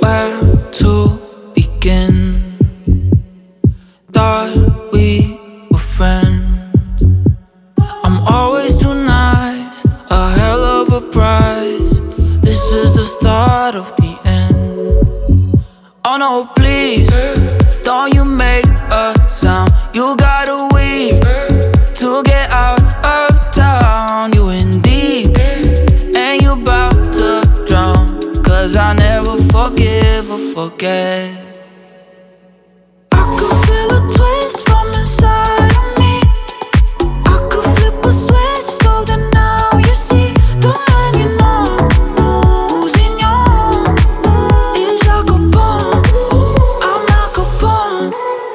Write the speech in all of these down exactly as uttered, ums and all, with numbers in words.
where to begin. Thought we were friends. I'm always too nice, a hell of a prize. This is the start of the end. Oh no, please, don't you make a sound. You gotta weep to get out of town. You in deep, and you bout to drown. Cause I never forgive or forget. I could feel a twist from inside of me. I could flip a switch so that now you see the man you know. Losing your is like a bomb. I'm like a bomb.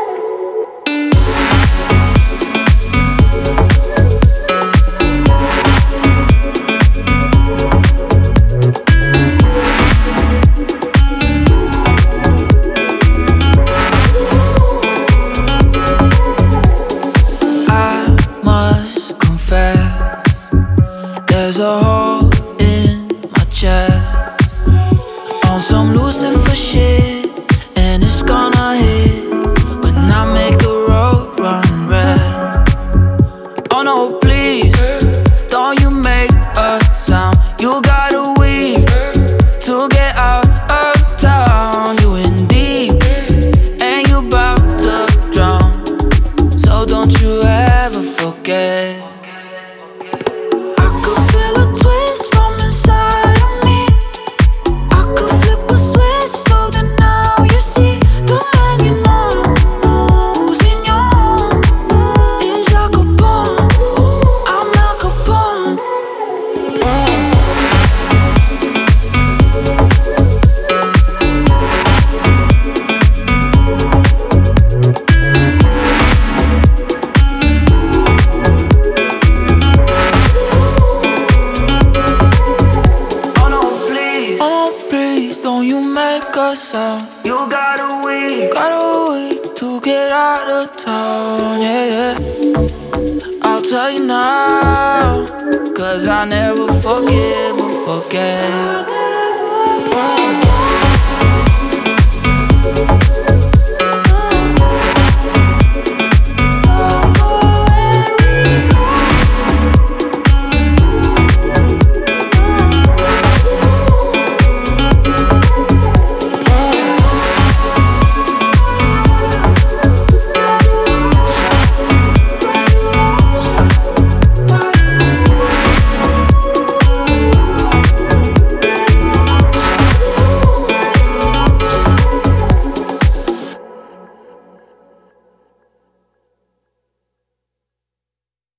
There's a hole in my chest on some Lucifer shit, and it's gonna hit when I make the road run red. Oh no, please, don't you make a sound. You gotta weep to get out of town. You in deep, and you bout to drown. So don't you ever forget. You gotta wait, gotta wait to get out of town, yeah, yeah. I'll tell you now, cause I never forgive or forget. I never forget.